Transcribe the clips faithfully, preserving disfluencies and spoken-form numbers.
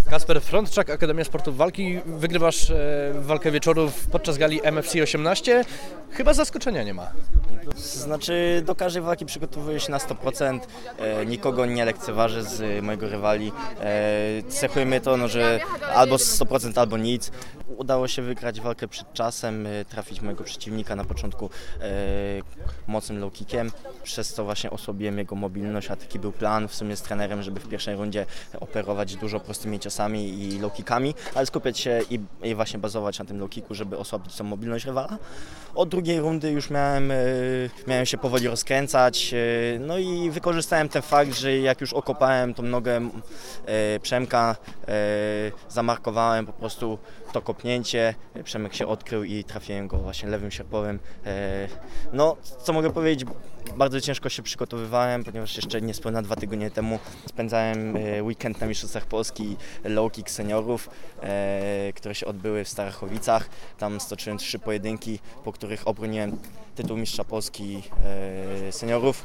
Kasper Frączak, Akademia Sportów Walki. Wygrywasz e, walkę wieczorów podczas gali M F C osiemnaście. Chyba zaskoczenia nie ma. Znaczy do każdej walki przygotowuję się na sto procent, e, nikogo nie lekceważę z mojego rywali. E, cechuje mnie to, no, że albo sto procent, albo nic. Udało się wygrać walkę przed czasem, e, trafić mojego przeciwnika na początku e, mocnym low kickiem, przez co właśnie osłabiłem jego mobilność, a taki był plan w sumie z trenerem, żeby w pierwszej rundzie operować dużo prostymi ciosami i low kickami, ale skupiać się i, i właśnie bazować na tym low kicku, żeby osłabić tą mobilność rywala. Od drugiej rundy już miałem, miałem się powoli rozkręcać, no i wykorzystałem ten fakt, że jak już okopałem tą nogę Przemka, zamarkowałem po prostu to kopnięcie, Przemek się odkrył i trafiłem go właśnie lewym sierpowym. No, co mogę powiedzieć, bardzo ciężko się przygotowywałem, ponieważ jeszcze niespełna dwa tygodnie temu spędzałem weekend na Mistrzostwach Polski low kick seniorów, które się odbyły w Starachowicach. Tam stoczyłem trzy pojedynki, po których obroniłem tytuł mistrza Polski seniorów,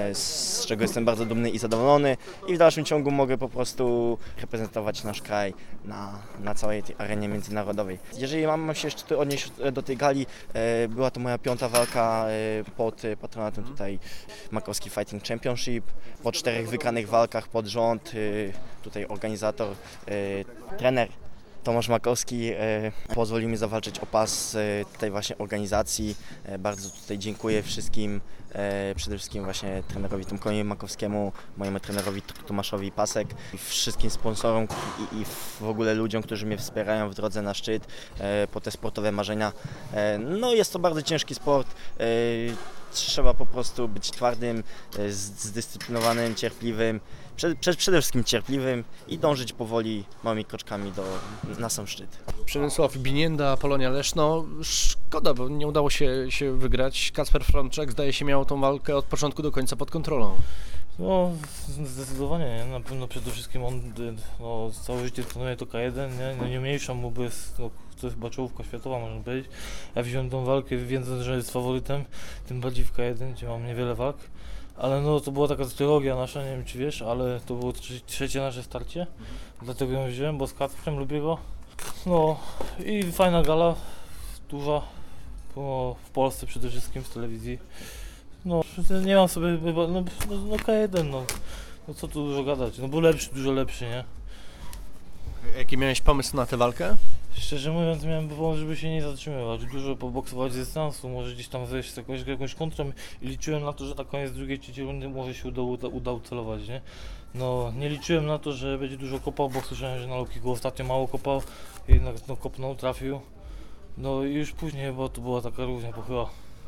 z czego jestem bardzo dumny i zadowolony i w dalszym ciągu mogę po prostu reprezentować nasz kraj na, na całej tej arenie międzynarodowej. Jeżeli mam się jeszcze odnieść do tej gali, była to moja piąta walka pod patronatem tutaj Makowski Fighting Championship. Po czterech wygranych walkach pod rząd, tutaj organizator, trener Tomasz Makowski pozwolił mi zawalczyć o pas tej właśnie organizacji. Bardzo tutaj dziękuję wszystkim, przede wszystkim właśnie trenerowi Tomkowi Makowskiemu, mojemu trenerowi Tomaszowi Pasek, wszystkim sponsorom i, i w ogóle ludziom, którzy mnie wspierają w drodze na szczyt po te sportowe marzenia. No jest to bardzo ciężki sport. Trzeba po prostu być twardym, zdyscyplinowanym, cierpliwym, przede, przede wszystkim cierpliwym i dążyć powoli, małymi kroczkami do, na sam szczyt. Przemysław Binienda, Polonia Leszno. Szkoda, bo nie udało się, się wygrać. Kasper Frączak zdaje się miał tą walkę od początku do końca pod kontrolą. No zdecydowanie, nie? Na pewno przede wszystkim on no, całe życie trenuje to K jeden, nie, no, nie mniejsza mu, bo jest, no, to jest chyba czołówka światowa, można powiedzieć. Ja wziąłem tą walkę wiedząc, że jest faworytem, tym bardziej w K jeden, gdzie mam niewiele walk. Ale no to była taka trylogia nasza, nie wiem czy wiesz, ale to było trzecie nasze starcie, dlatego ją wziąłem, bo z Kacprem lubię go. No i fajna gala, duża, no, w Polsce przede wszystkim, w telewizji. No, nie mam sobie chyba, no, no, no K jeden, no, no co tu dużo gadać, no był lepszy, dużo lepszy, nie? Jaki miałeś pomysł na tę walkę? Szczerze mówiąc miałem pomysł, żeby się nie zatrzymywać, dużo poboksować z dystansu, może gdzieś tam wejść z jakąś, jakąś kontrą i liczyłem na to, że na koniec drugiej, trzeciej rundy może się uda, uda, uda ucelować, nie? No, nie liczyłem na to, że będzie dużo kopał, bo słyszałem, że na low kicku ostatnio mało kopał, jednak no, kopnął, trafił. No i już później chyba to była taka różna pochyła.